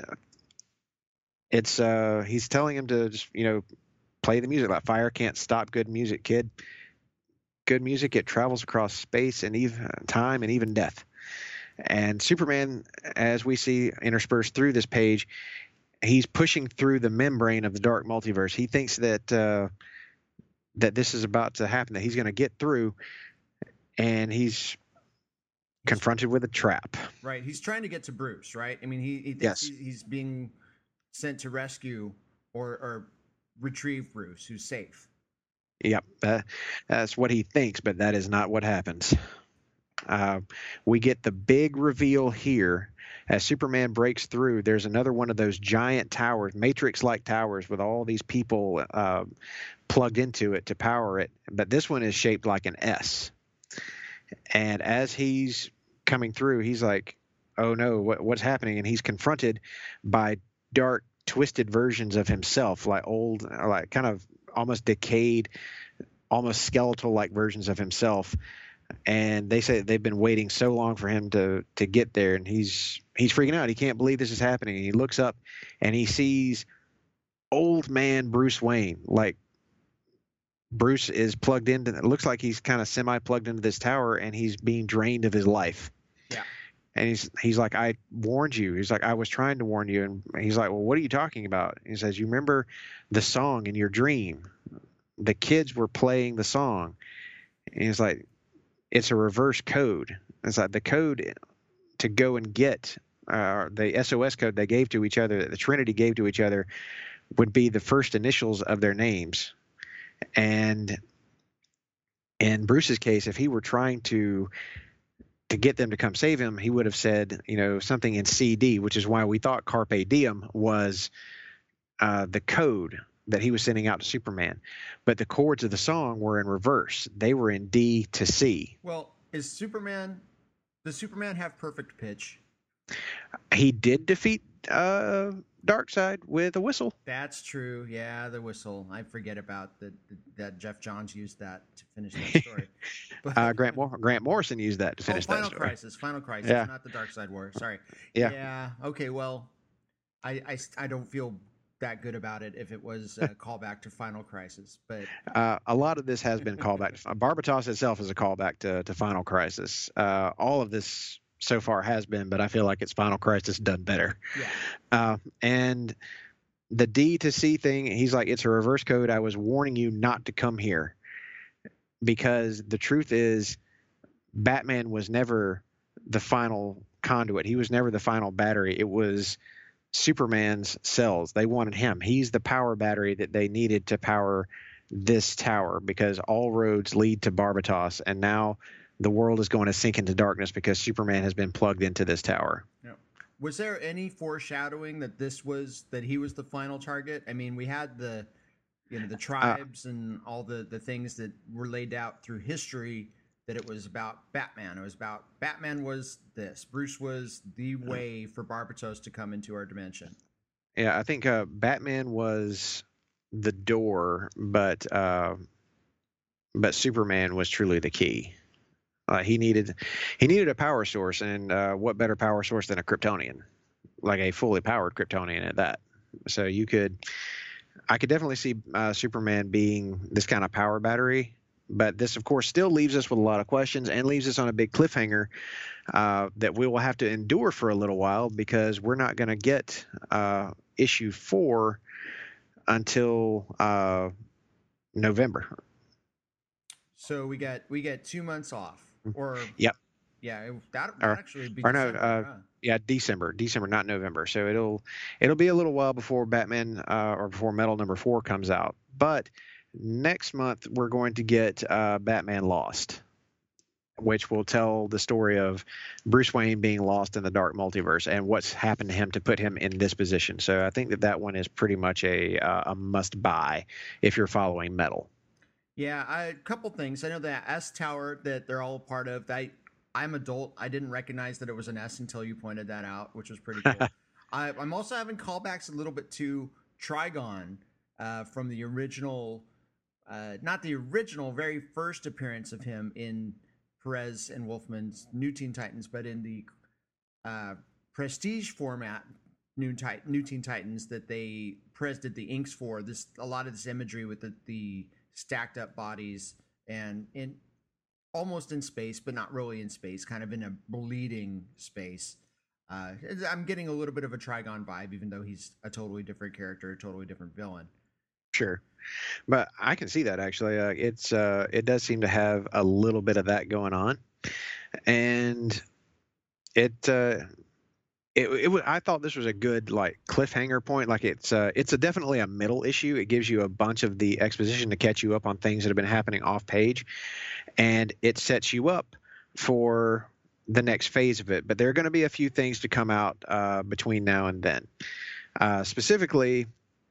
it's uh, he's telling him to just, you know, play the music. Like, fire can't stop good music, kid. Good music, it travels across space and even time and even death. And Superman, as we see interspersed through this page, he's pushing through the membrane of the dark multiverse. He thinks that uh, that this is about to happen, that he's going to get through, and he's confronted with a trap. Right. He's trying to get to Bruce, right? I mean, he, he thinks Yes. he, he's being sent to rescue or, or retrieve Bruce, who's safe. Yep, uh, that's what he thinks, but that is not what happens. Uh, we get the big reveal here as Superman breaks through. There's another one of those giant towers, Matrix-like towers, with all these people uh, plugged into it to power it. But this one is shaped like an S. And as he's coming through, he's like, "Oh no, what, what's happening?" And he's confronted by dark, twisted versions of himself, like old, like kind of almost decayed, almost skeletal-like versions of himself. And they say they've been waiting so long for him to to get there, and he's he's freaking out. He can't believe this is happening. And he looks up and he sees old man Bruce Wayne. Like, Bruce is plugged into, it looks like he's kind of semi plugged into this tower, and he's being drained of his life. Yeah. And he's he's like, "I warned you." He's like, "I was trying to warn you." And he's like, "Well, what are you talking about?" He says, "You remember the song in your dream? The kids were playing the song." And he's like, "It's a reverse code." It's like the code to go and get uh, the S O S code they gave to each other, that the Trinity gave to each other, would be the first initials of their names. And in Bruce's case, if he were trying to to get them to come save him, he would have said, you know, something in C D, which is why we thought Carpe Diem was uh, the code that he was sending out to Superman. But the chords of the song were in reverse. They were in D to C. Well, is Superman, does Superman have perfect pitch? He did defeat uh, Darkseid with a whistle. That's true. Yeah, the whistle. I forget about that. That Jeff Johns used that to finish that story. But, Uh, Grant Mor- Grant Morrison used that to oh, finish that Final story. Crisis. Final Crisis, Yeah. not the Dark Side War. Sorry. Yeah. Yeah. Okay. Well, I, I, I don't feel that good about it if it was a callback to Final Crisis, but Uh, a lot of this has been callback. To, Barbatos itself is a callback to, to Final Crisis. Uh, all of this so far has been, but I feel like it's Final Crisis done better. yeah. Uh, and the D to C thing, he's like, it's a reverse code. I was warning you not to come here, because the truth is, Batman was never the final conduit. He was never the final battery. It was Superman's cells. They wanted him. He's the power battery that they needed to power this tower, because all roads lead to Barbatos, and now the world is going to sink into darkness because Superman has been plugged into this tower. Yeah. Was there any foreshadowing that this was that he was the final target? I mean, we had the you know the tribes uh, and all the the things that were laid out through history, that it was about Batman. It was about Batman was this. Bruce was the way for Barbatos to come into our dimension. Yeah, I think uh, Batman was the door, but uh, but Superman was truly the key. Uh, he needed he needed a power source, and uh, what better power source than a Kryptonian, like a fully powered Kryptonian at that. So you could, I could definitely see uh, Superman being this kind of power battery. But this, of course, still leaves us with a lot of questions and leaves us on a big cliffhanger uh, that we will have to endure for a little while, because we're not going to get uh, issue four until uh, November. So we get we get two months off, or yep, yeah, it, that or, that actually be or no, December, uh, huh? yeah, December, December, not November. So it'll it'll be a little while before Batman uh, or before Metal number four comes out. But next month we're going to get uh, Batman Lost, which will tell the story of Bruce Wayne being lost in the dark multiverse and what's happened to him to put him in this position. So I think that that one is pretty much a uh, a must buy if you're following Metal. Yeah, I, a couple things. I know that S Tower that they're all a part of. I, I'm adult. I didn't recognize that it was an S until you pointed that out, which was pretty cool. I, I'm also having callbacks a little bit to Trigon uh, from the original, uh, not the original, very first appearance of him in Perez and Wolfman's New Teen Titans, but in the uh, Prestige format, New, Tit- New Teen Titans that they Perez did the inks for. This a lot of this imagery with the, the stacked up bodies and in almost in space, but not really in space, kind of in a bleeding space. Uh, I'm getting a little bit of a Trigon vibe, even though he's a totally different character, a totally different villain. Sure, but I can see that actually. Uh, it's uh, it does seem to have a little bit of that going on, and it. Uh, It, it I thought this was a good like cliffhanger point. Like it's uh, it's a definitely a middle issue. It gives you a bunch of the exposition to catch you up on things that have been happening off page, and it sets you up for the next phase of it. But there are going to be a few things to come out uh, between now and then. Uh, specifically,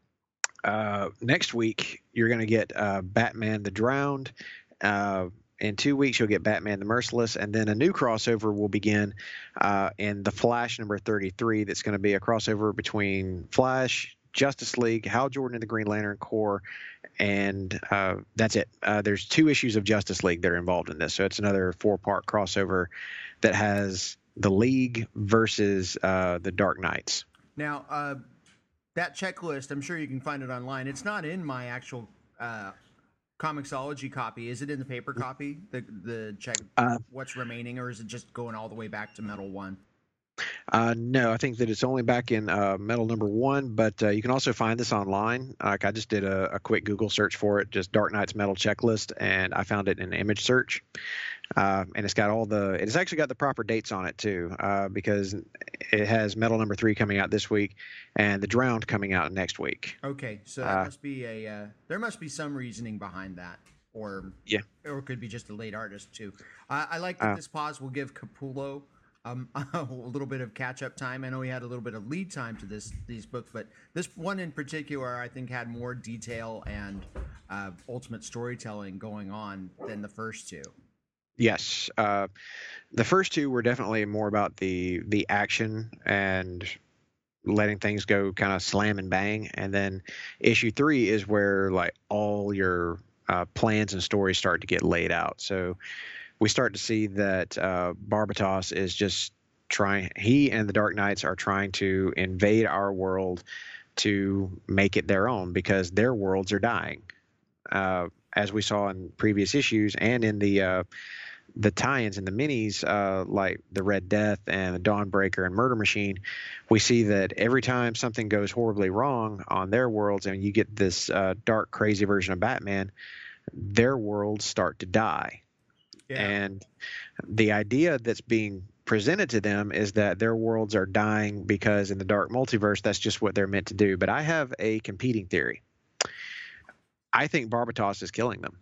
uh, next week you're going to get uh, Batman the Drowned. Uh, In two weeks, you'll get Batman the Merciless, and then a new crossover will begin uh, in The Flash number thirty-three. That's going to be a crossover between Flash, Justice League, Hal Jordan and the Green Lantern Corps, and uh, that's it. Uh, there's two issues of Justice League that are involved in this, so it's another four-part crossover that has the League versus uh, the Dark Knights. Now, uh, that checklist, I'm sure you can find it online. It's not in my actual uh, Comixology copy. Is it in the paper copy? The the check uh, what's remaining, or is it just going all the way back to Metal One? Uh, no, I think that it's only back in uh, Metal number one, but uh, you can also find this online. Like I just did a, a quick Google search for it, just Dark Knight's Metal checklist, and I found it in an image search. Uh, and it's got all the, it's actually got the proper dates on it too, uh, because it has Metal number three coming out this week and The Drowned coming out next week. Okay, so that uh, must be a, uh, there must be some reasoning behind that, or yeah, or it could be just a late artist too. Uh, I like that uh, this pause will give Capullo um, a little bit of catch-up time. I know he had a little bit of lead time to this these books, but this one in particular, I think, had more detail and uh, ultimate storytelling going on than the first two. Yes, uh, the first two were definitely more about the the action and letting things go kind of slam and bang, and then issue three is where like all your uh, plans and stories start to get laid out. So we start to see that uh, Barbatos is just trying. He and the Dark Knights are trying to invade our world to make it their own because their worlds are dying, uh, as we saw in previous issues and in the. Uh, the tie-ins and the minis, uh, like the Red Death and the Dawnbreaker and Murder Machine, we see that every time something goes horribly wrong on their worlds and you get this uh, dark, crazy version of Batman, their worlds start to die. Yeah. And the idea that's being presented to them is that their worlds are dying because in the dark multiverse, that's just what they're meant to do. But I have a competing theory. I think Barbatos is killing them.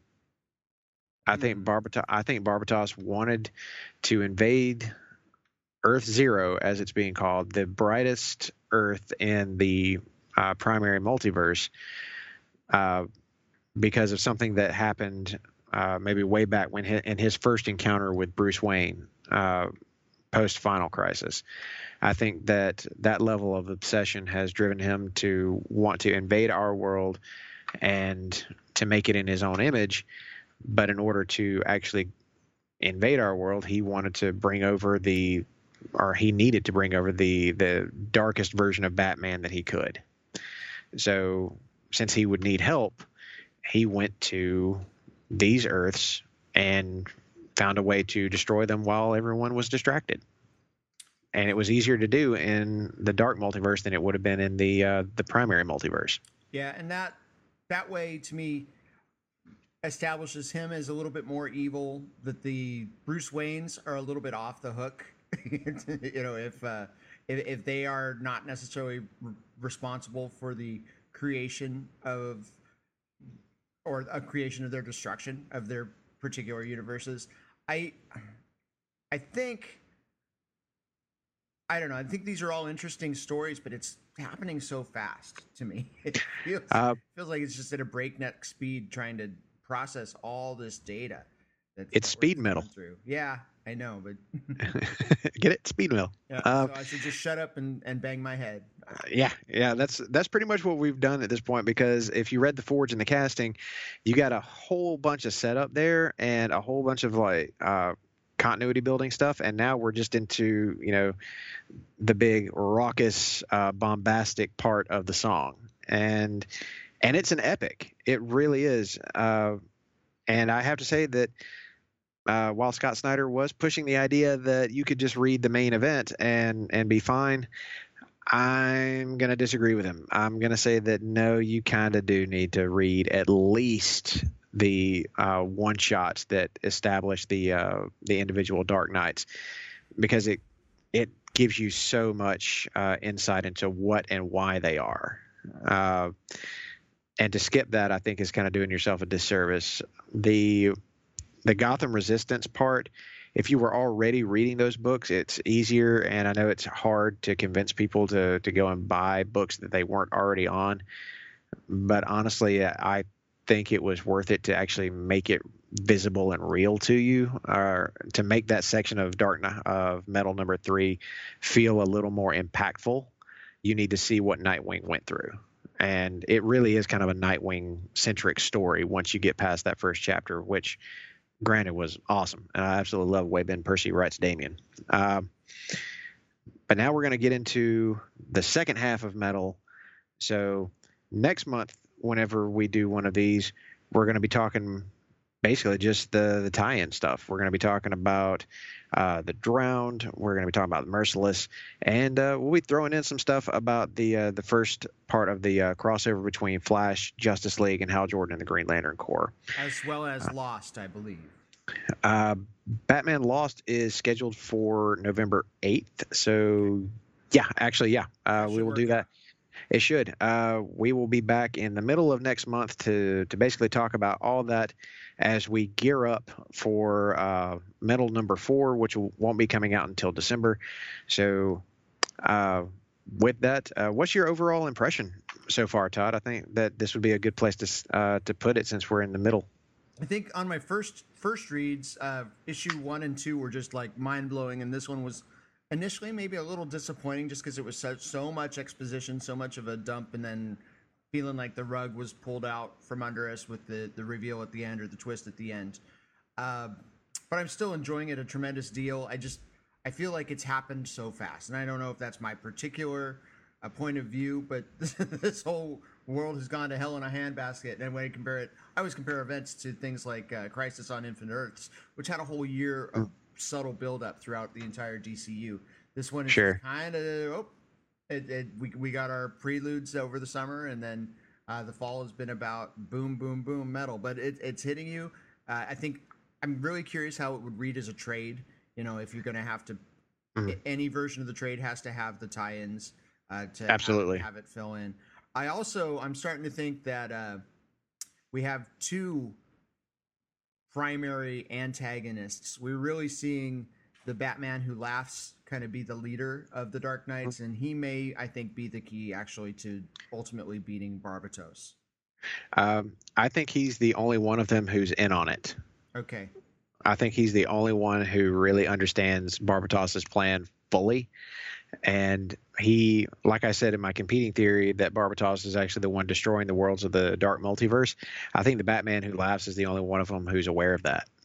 I think Barbatos, I think Barbatos wanted to invade Earth Zero, as it's being called, the brightest Earth in the uh, primary multiverse, uh, because of something that happened uh, maybe way back when he, in his first encounter with Bruce Wayne, uh, post Final Crisis. I think that that level of obsession has driven him to want to invade our world and to make it in his own image. But in order to actually invade our world, he wanted to bring over the, or he needed to bring over the the darkest version of Batman that he could. So since he would need help, he went to these Earths and found a way to destroy them while everyone was distracted. And it was easier to do in the dark multiverse than it would have been in the uh, the primary multiverse. Yeah, and that that way to me establishes him as a little bit more evil. That the Bruce Waynes are a little bit off the hook. You know, if, uh, if if they are not necessarily r- responsible for the creation of or a creation of their destruction of their particular universes, I I think. I don't know. I think these are all interesting stories, but it's happening so fast to me. It feels, Uh, feels like it's just at a breakneck speed trying to process all this data. That's It's that we're speed metal. going Through. Yeah, I know, but Get it? Speed mill. yeah, Uh, so I should just shut up and, and bang my head. yeah, yeah. That's that's pretty much what we've done at this point. Because if you read the Forge and the casting, you got a whole bunch of setup there and a whole bunch of like uh, continuity building stuff. And now we're just into you know the big raucous, uh, bombastic part of the song, and and it's an epic. It really is. Uh, and I have to say that. Uh, while Scott Snyder was pushing the idea that you could just read the main event and and be fine, I'm going to disagree with him. I'm going to say that no, you kind of do need to read at least the uh, one shots that establish the uh, the individual Dark Knights, because it it gives you so much uh, insight into what and why they are. Uh, and to skip that, I think, is kind of doing yourself a disservice. The The Gotham Resistance part, if you were already reading those books, it's easier, and I know it's hard to convince people to to go and buy books that they weren't already on. But honestly, I think it was worth it to actually make it visible and real to you, or to make that section of Dark of Metal number three feel a little more impactful. You need to see what Nightwing went through. And it really is kind of a Nightwing-centric story once you get past that first chapter, which granted was awesome, and I absolutely love the way Ben Percy writes Damian. Um, but now we're going to get into the second half of Metal. So next month, whenever we do one of these, we're going to be talking basically just the the tie-in stuff. We're going to be talking about uh, the Drowned. We're going to be talking about the Merciless, and uh, we'll be throwing in some stuff about the uh, the first part of the uh, crossover between Flash, Justice League, and Hal Jordan and the Green Lantern Corps, as well as uh, Lost, I believe. Uh, Batman Lost is scheduled for November eighth. So yeah, actually, yeah, uh, we will do that. It should. Uh, we will be back in the middle of next month to to basically talk about all that as we gear up for uh, Metal number four, which won't be coming out until December. So uh, with that, uh, what's your overall impression so far, Todd? I think that this would be a good place to uh, to put it since we're in the middle. I think on my first first reads, uh, issue one and two were just like mind blowing, and this one was initially maybe a little disappointing just because it was such so much exposition, so much of a dump, and then feeling like the rug was pulled out from under us with the the reveal at the end or the twist at the end. Uh, but I'm still enjoying it a tremendous deal. I just I feel like it's happened so fast, and I don't know if that's my particular uh, point of view, but this, this whole world has gone to hell in a handbasket. And when I compare it, I always compare events to things like uh, Crisis on Infinite Earths, which had a whole year of subtle buildup throughout the entire D C U. This one is sure. kind of oh, it, it, we we got our preludes over the summer, and then uh, the fall has been about boom, boom, boom, metal. But it, it's hitting you. Uh, I think I'm really curious how it would read as a trade. You know, if you're going to have to, mm-hmm. any version of the trade has to have the tie-ins uh, to absolutely have, have it fill in. I also I'm starting to think that uh, we have two primary antagonists. We're really seeing the Batman Who Laughs kind of be the leader of the Dark Knights, and he may, I think, be the key actually to ultimately beating Barbatos. Um, I think he's the only one of them who's in on it. Okay. I think he's the only one who really understands Barbatos's plan fully. And he, like I said in my competing theory, that Barbatos is actually the one destroying the worlds of the dark multiverse. I think the Batman Who Laughs is the only one of them who's aware of that.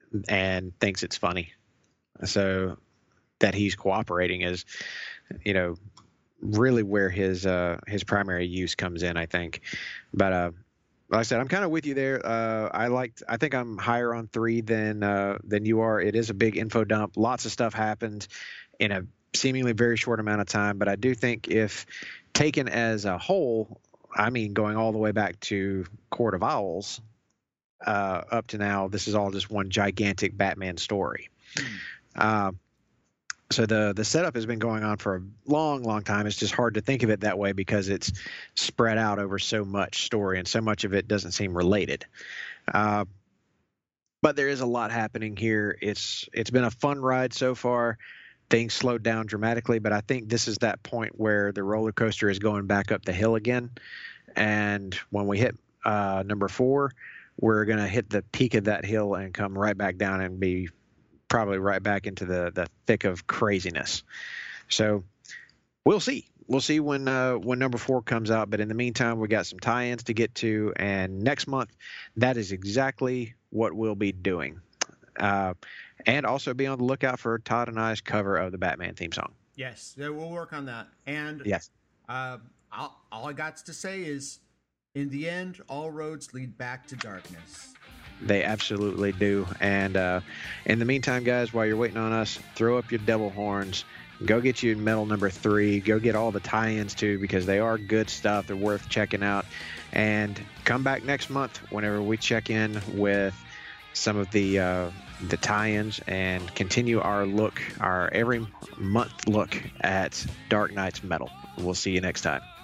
and thinks it's funny. So that he's cooperating is, you know, really where his uh, his primary use comes in, I think. But uh, like I said, I'm kind of with you there. Uh, I liked. I think I'm higher on three than uh, than you are. It is a big info dump. Lots of stuff happened in a seemingly very short amount of time. But I do think if taken as a whole, I mean, going all the way back to Court of Owls uh, up to now, this is all just one gigantic Batman story. Mm. Uh, So the the setup has been going on for a long, long time. It's just hard to think of it that way because it's spread out over so much story, and so much of it doesn't seem related. Uh, but there is a lot happening here. It's it's been a fun ride so far. Things slowed down dramatically, but I think this is that point where the roller coaster is going back up the hill again. And when we hit uh, number four, we're going to hit the peak of that hill and come right back down and be probably right back into the, the thick of craziness. So we'll see. We'll see when uh, when number four comes out. But in the meantime, we got some tie-ins to get to. And next month, that is exactly what we'll be doing. Uh, and also be on the lookout for Todd and I's cover of the Batman theme song. Yes, we'll work on that. And yes, uh, all, all I got to say is, in the end, all roads lead back to darkness. They absolutely do. And uh, in the meantime, guys, while you're waiting on us, throw up your devil horns. Go get you metal number three. Go get all the tie-ins, too, because they are good stuff. They're worth checking out. And come back next month whenever we check in with some of the uh, the tie-ins and continue our look, our every month look at Dark Nights Metal. We'll see you next time.